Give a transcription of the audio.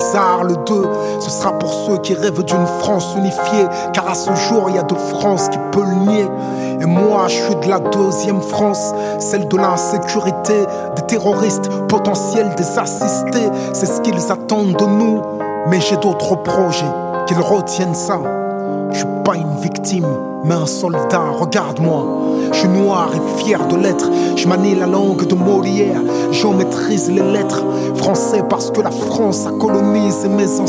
César, le 2, ce sera pour ceux qui rêvent d'une France unifiée. Car à ce jour, il y a deux France qui peut le nier. Et moi, je suis de la deuxième France, celle de l'insécurité, des terroristes potentiels, des assistés. C'est ce qu'ils attendent de nous. Mais j'ai d'autres projets, qu'ils retiennent ça. Je suis pas une victime, mais un soldat, regarde-moi. Je suis noir et fier de l'être. Je manie la langue de Molière, j'en maîtrise les lettres. Français parce que la France a colonisé mes ancêtres.